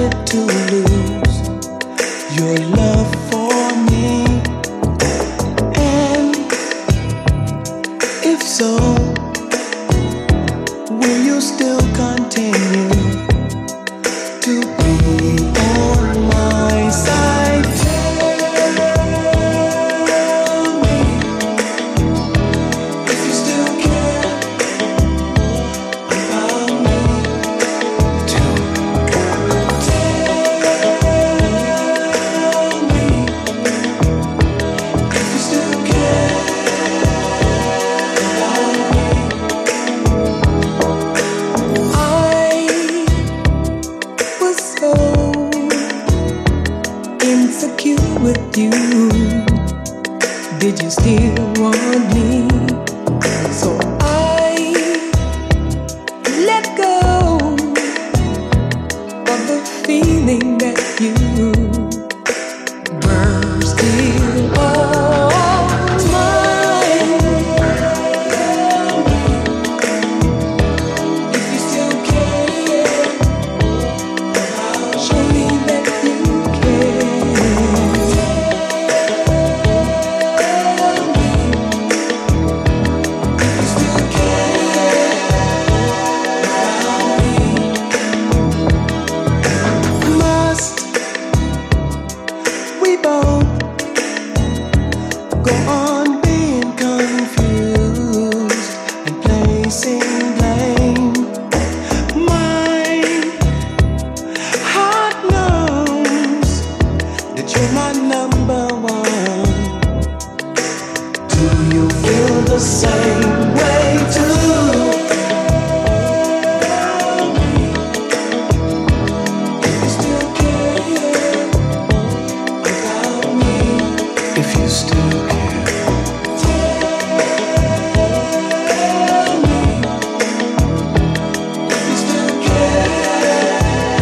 to lose your love for me? And if so, will you still continue to be on my side? Tell me if you still care about me. Tell me if you still care about me. I was so insecure with you. Did you still want me? So I let go of the feeling that you were still all mine. If you still care, show me that you care. If you still care about me. Must we both go on being confused and placing blame? My heart knows that you're my number one. Do you feel the same way too? If you still care about me. If you still care. Tell me if you still care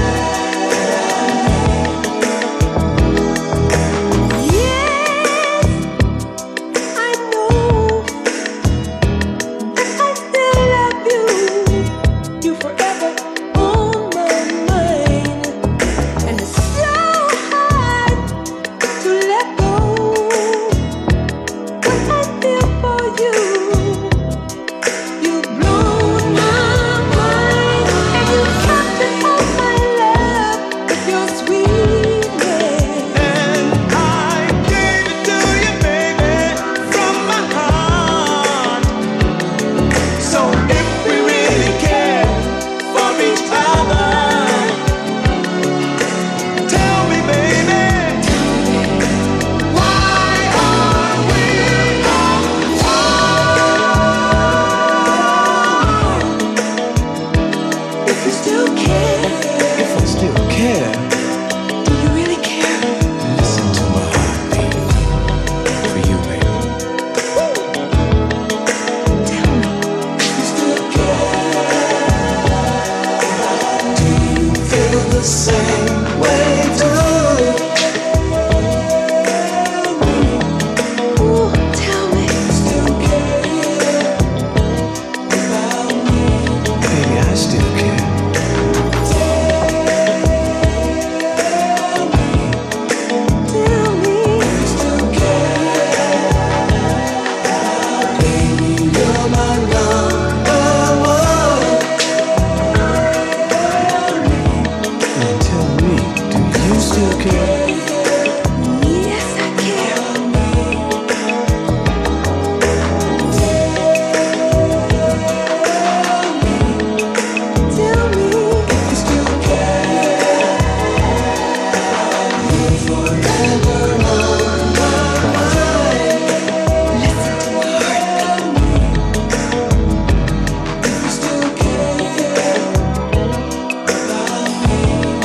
about me. Yes, I know that I still love you. You forever on my mind, and it's so hard to let go. What I feel for you, you've blown my mind, and you captured all my love with your sweetness. And I gave it to you, baby, from my heart. So if we really care for each other, tell me, baby, why are we apart? If you still care, if I still care, do you really care? Listen to my heartbeat for you, baby. Tell me if you still care. Do you feel the same way too? Ooh, tell me if you still care about me. Baby, I still care. Tell me if you still care. Baby, you're my number one. And tell me, do you still care? Yes, I care. Tell me if you still care. You're forever on my mind. Listen to my heartbeat. If you still care about me.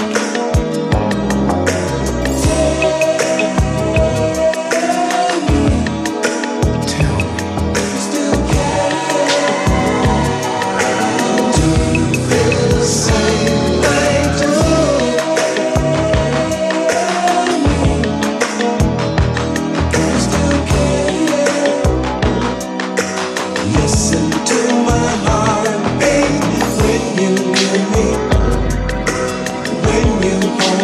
Tell me if you still care. Do you feel the same way too? If you still care. Listen to my heartbeat when you hear me, when you hold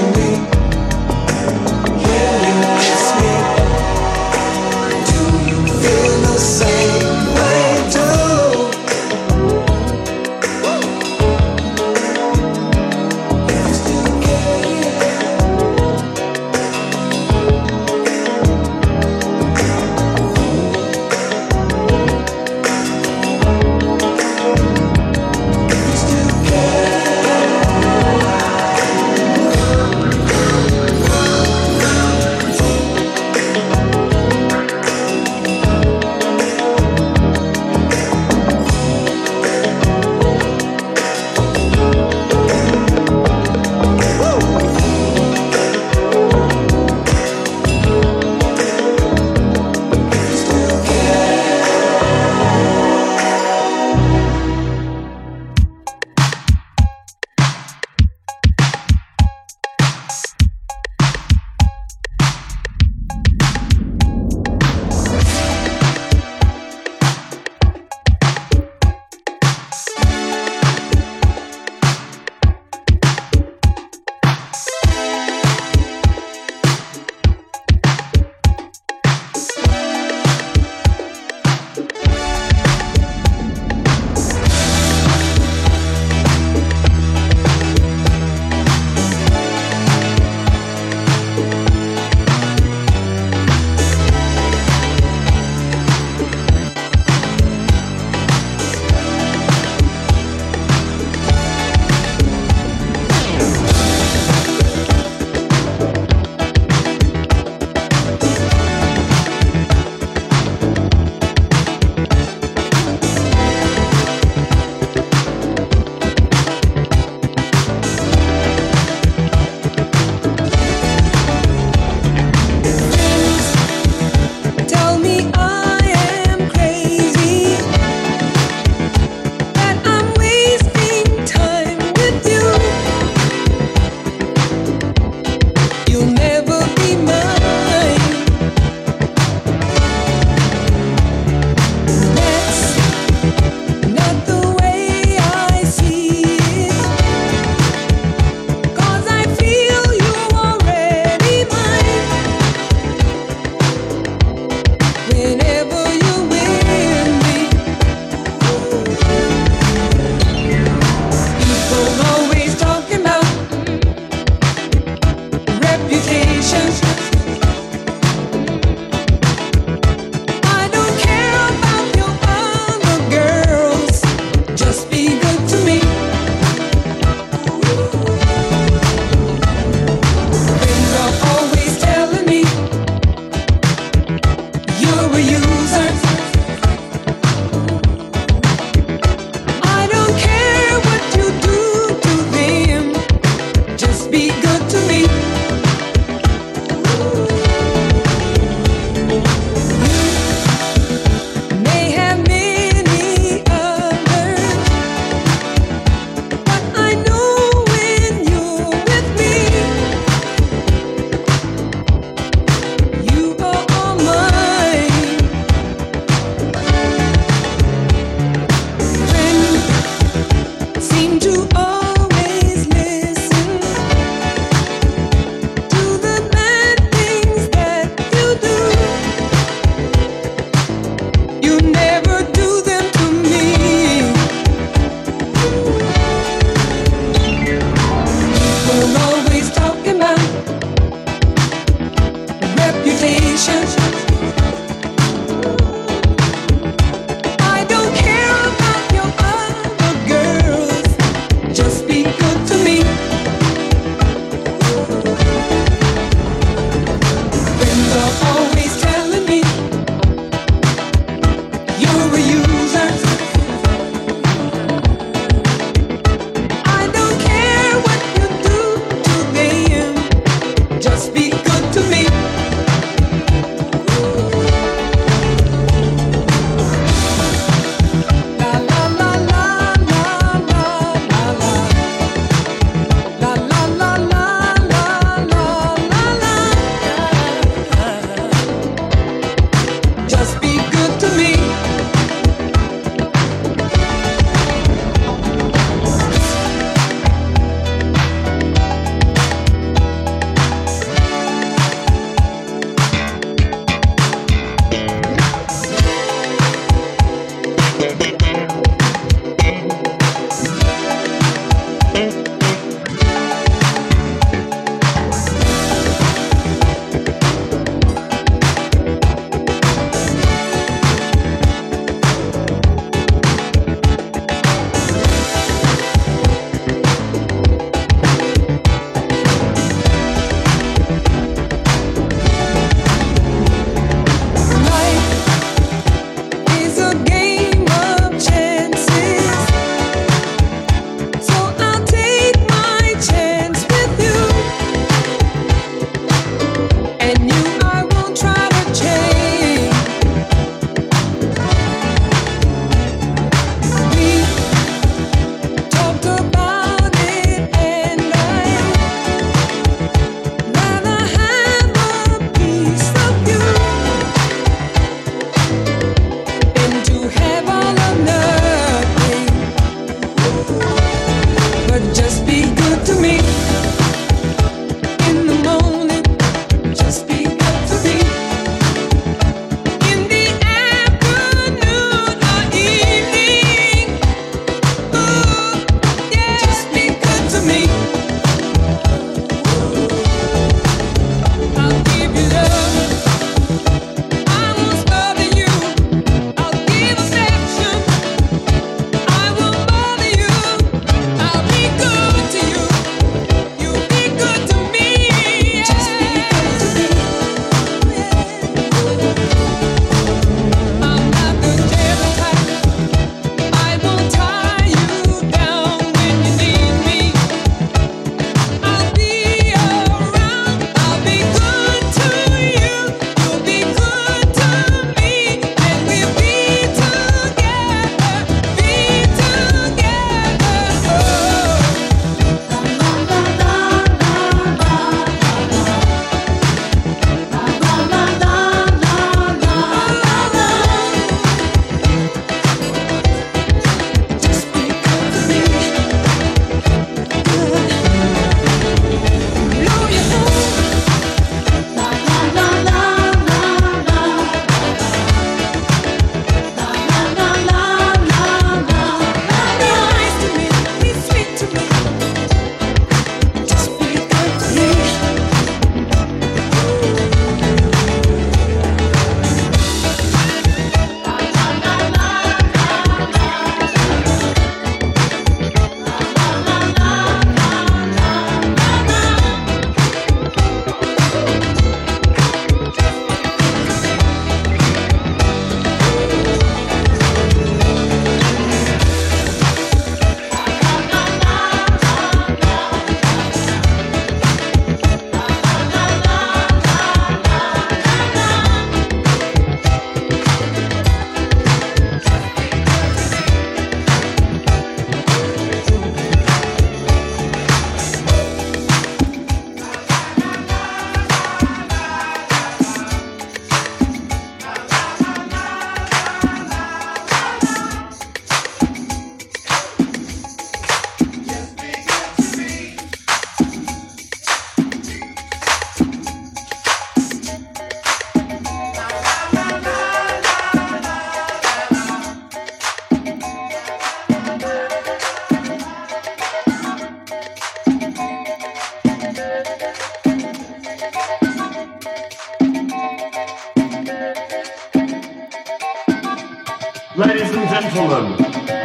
gentlemen,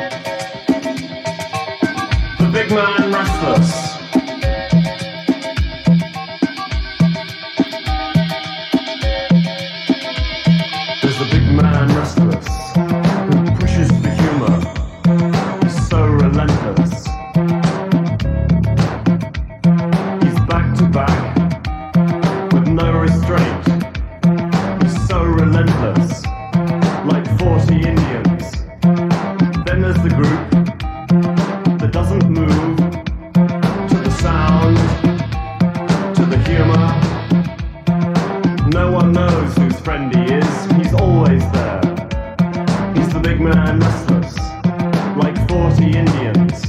the big man restless. There's the big man restless who pushes the humor. He's so relentless. He's back to back with no restraint. He's so relentless, like 40 Indians. Then there's the group that doesn't move to the sound, to the humor. No one knows whose friend he is. He's always there. He's the big man restless, like 40 Indians.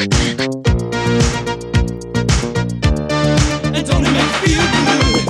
And don't it make you feel good?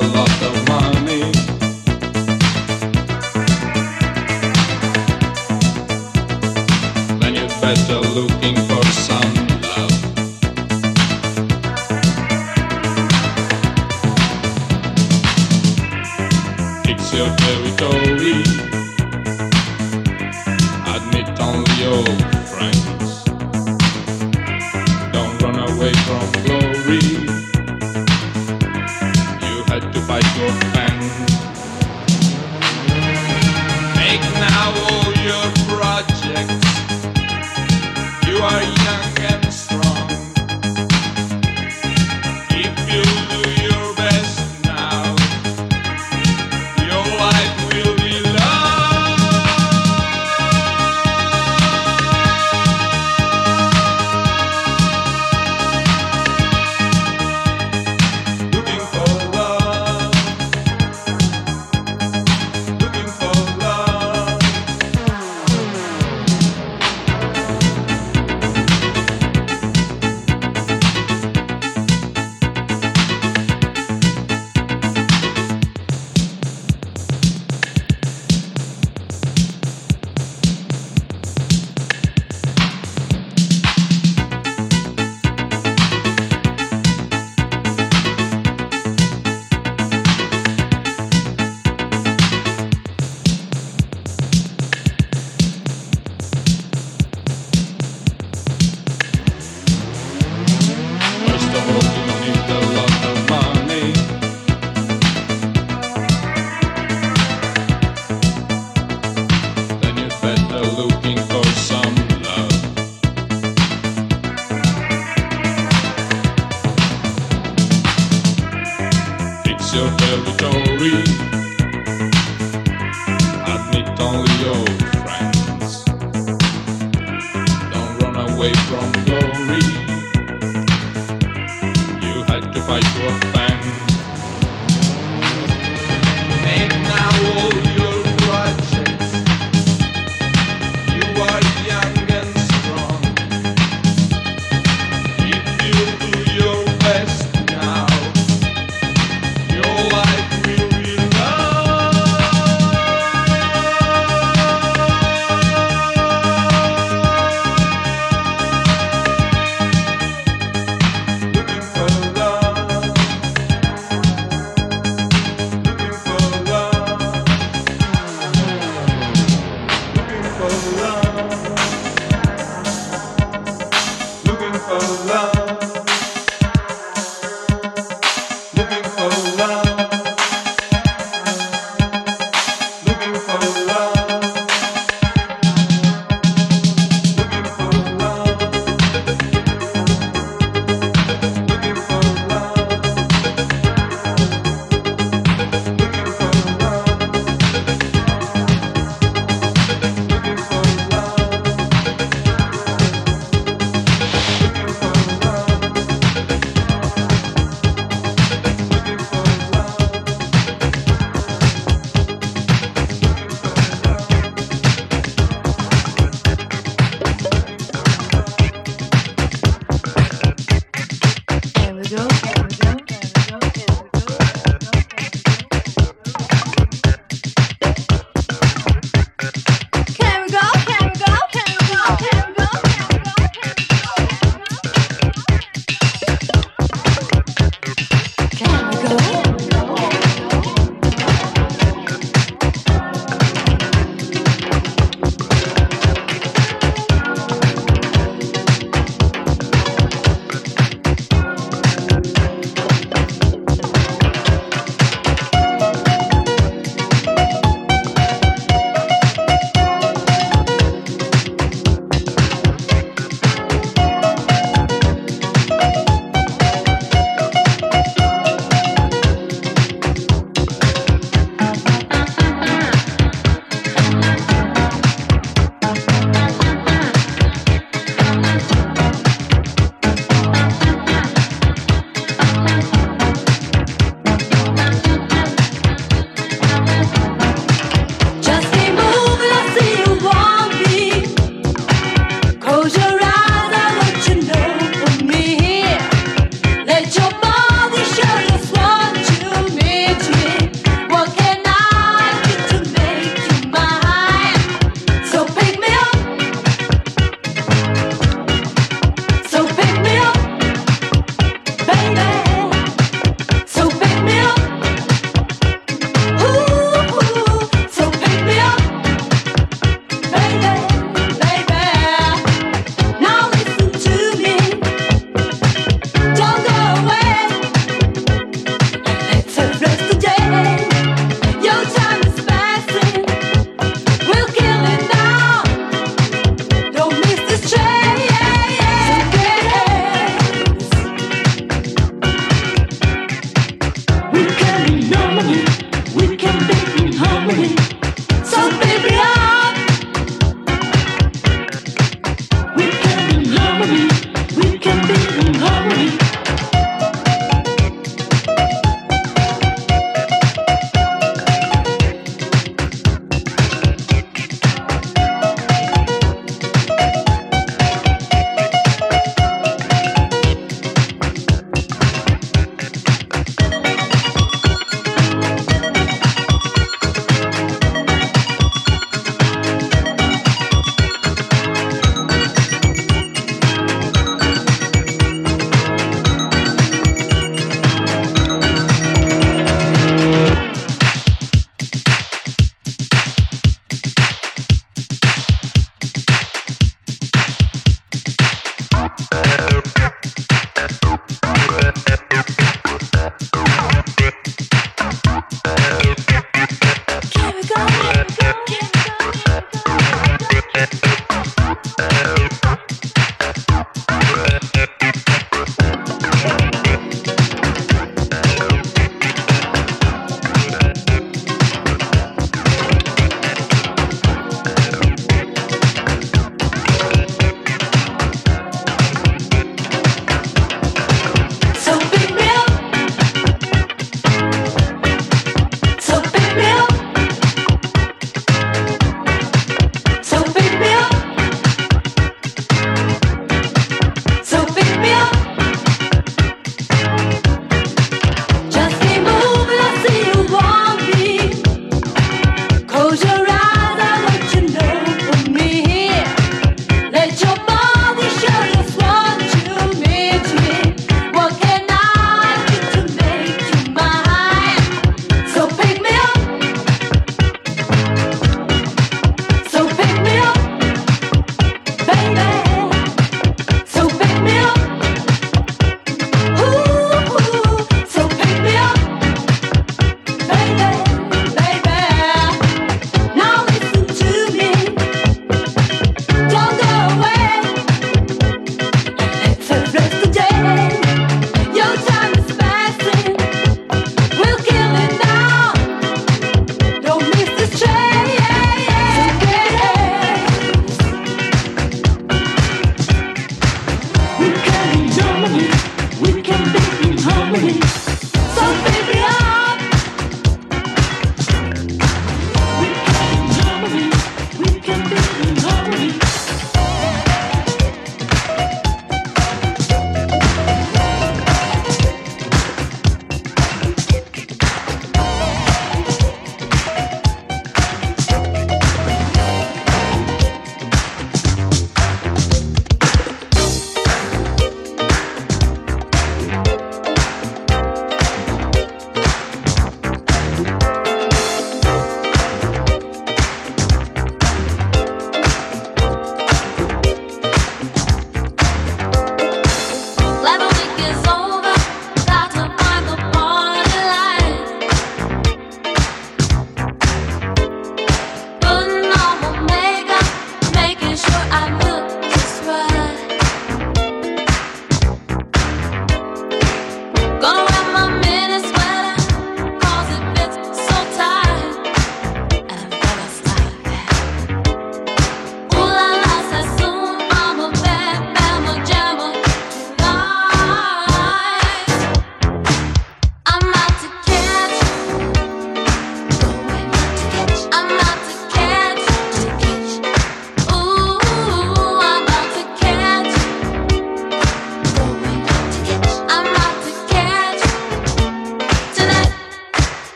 lot of money. Then you're better looking for some love. It's your territory. Admit only your friends. Don't run away from glory. You had to fight your fans. Make now all your projects. You are young and strong. If you do your best now, your life will be long. Looking for love. Looking for love. First of all, you need a lot of money. Then you're better looking for some love. It's your territory. Admit only your friends. Don't run away from glory. You had to fight your fans. Make now all your projects. You are young and strong. If you do your best now, your life will be long.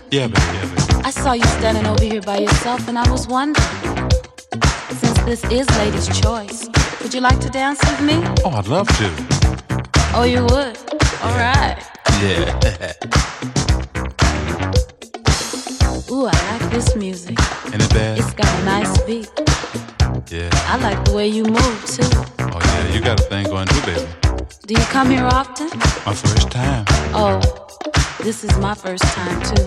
Yeah, baby, yeah, baby. I saw you standing over here by yourself and I was wondering, since this is ladies' choice, would you like to dance with me? Oh, I'd love to. Oh, you would? All right. Yeah. Ooh, I like this music. Ain't it bad? It's got a nice beat. Yeah. I like the way you move, too. Oh, yeah, you got a thing going too, baby. Do you come here often? My first time. Oh, this is my first time, too.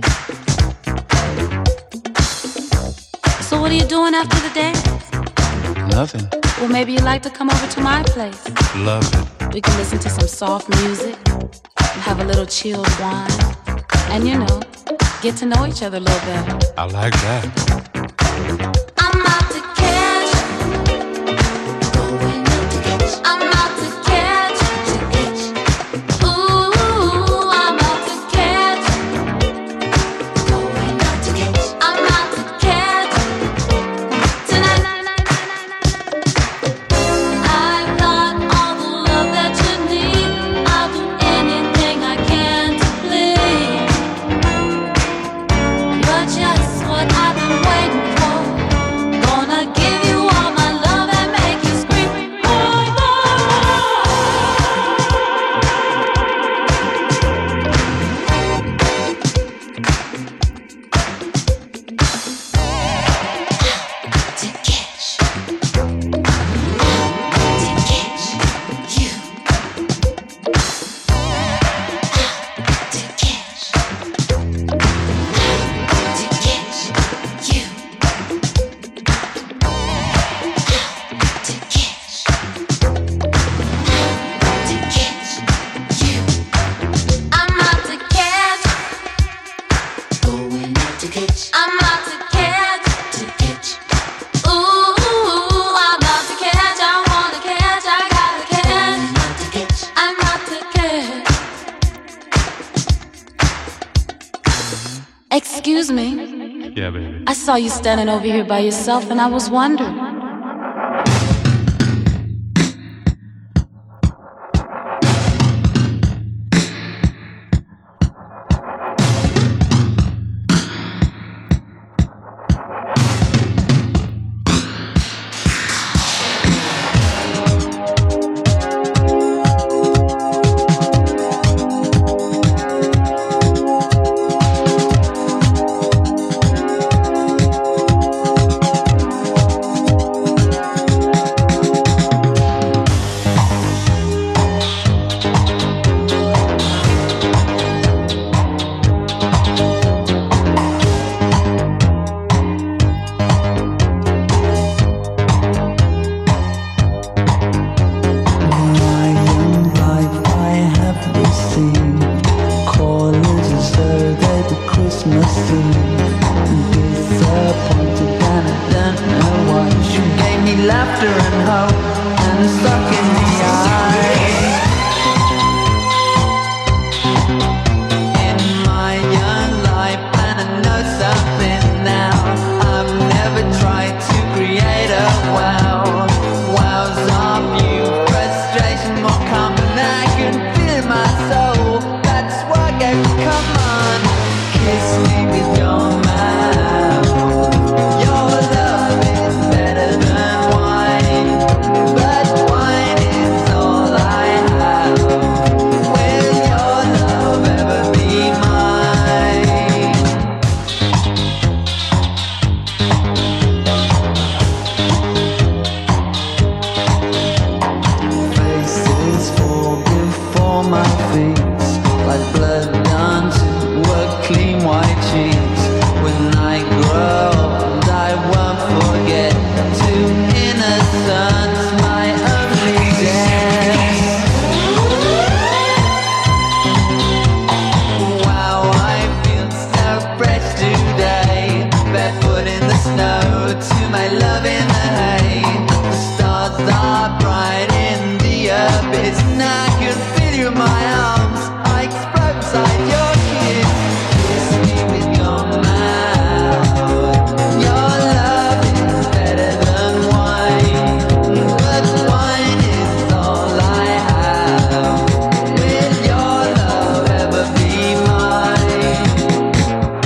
So what are you doing after the dance? Nothing. Well, maybe you'd like to come over to my place. Love it. We can listen to some soft music, have a little chilled wine, and get to know each other a little better. I like that. I'm out to catch, going out to catch. I'm out to catch, ooh, I'm out to catch, going out to catch. I'm out to catch tonight. I've got all the love that you need. I'll do anything I can to please. You're just what I've been waiting for. Gonna give you all my love and make you scream. Oh, to catch you. To catch you. I'm out to catch, going out to catch. I'm out to catch. Ooh, I'm out to catch. I wanna catch. I gotta catch. I'm out to catch. Excuse me. Yeah, baby. I saw you standing over here by yourself and I was wondering. Laughter and hope and a suck in the eye. In my young life, and I know something now. I've never tried to create a wow. Wows off you, frustration more common. I can feel my soul. That's why I come on, kiss me with your mouth. Your love is better than wine, but wine is all I have. Will your love ever be mine? Faces fall before my feet, like blood done to work clean white sheets. When I grow old, I won't forget to innocence my only dance. Wow, I feel so fresh today, barefoot in the snow, to my love in the hay. The stars are bright in the abyss, and I can feel you in my arms. I explode inside your kiss. Kiss me with your mouth. Your love is better than wine, but wine is all I have. Will your love ever be mine?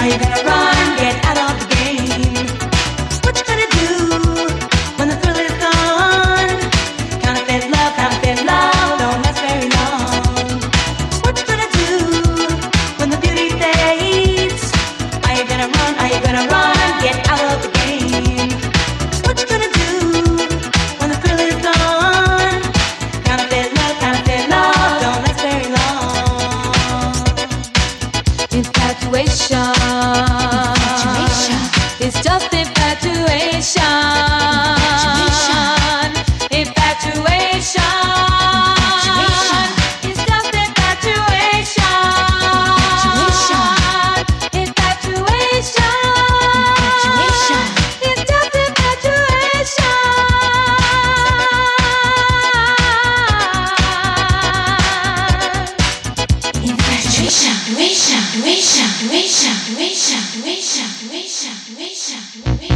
Are you gonna run? Get out of the game. What you gonna do when the thrill is gone? Counterfeit love, don't last very long. What you gonna do when the beauty fades? Are you gonna run? Are you gonna run? Get out of the game. What you gonna do when the thrill is gone? Counterfeit love, don't last very long. Infatuation. It's just infatuation. Infatuation. It's just infatuation. Infatuation. It's just infatuation.